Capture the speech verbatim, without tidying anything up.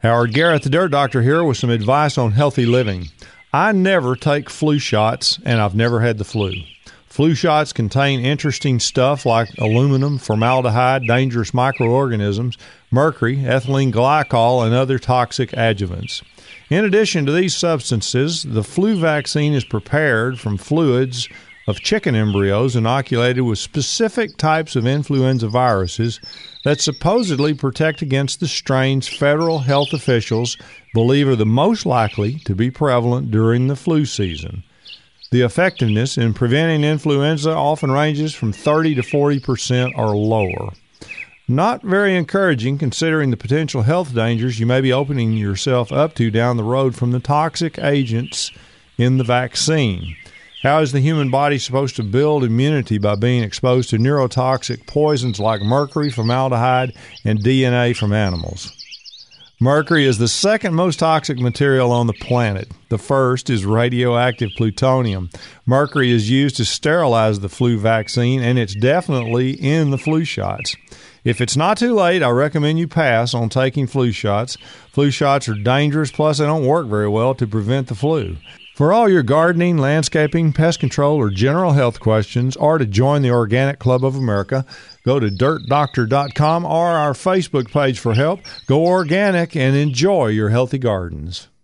Howard Garrett, the Dirt Doctor, here with some advice on healthy living. I never take flu shots, and I've never had the flu. Flu shots contain interesting stuff like aluminum, formaldehyde, dangerous microorganisms, mercury, ethylene glycol, and other toxic adjuvants. In addition to these substances, the flu vaccine is prepared from fluids of chicken embryos inoculated with specific types of influenza viruses that supposedly protect against the strains federal health officials believe are the most likely to be prevalent during the flu season. The effectiveness in preventing influenza often ranges from thirty to forty percent or lower. Not very encouraging considering the potential health dangers you may be opening yourself up to down the road from the toxic agents in the vaccine. How is the human body supposed to build immunity by being exposed to neurotoxic poisons like mercury, formaldehyde, and D N A from animals? Mercury is the second most toxic material on the planet. The first is radioactive plutonium. Mercury is used to sterilize the flu vaccine, and it's definitely in the flu shots. If it's not too late, I recommend you pass on taking flu shots. Flu shots are dangerous, plus they don't work very well to prevent the flu. For all your gardening, landscaping, pest control, or general health questions, or to join the Organic Club of America, go to dirt doctor dot com or our Facebook page for help. Go organic and enjoy your healthy gardens.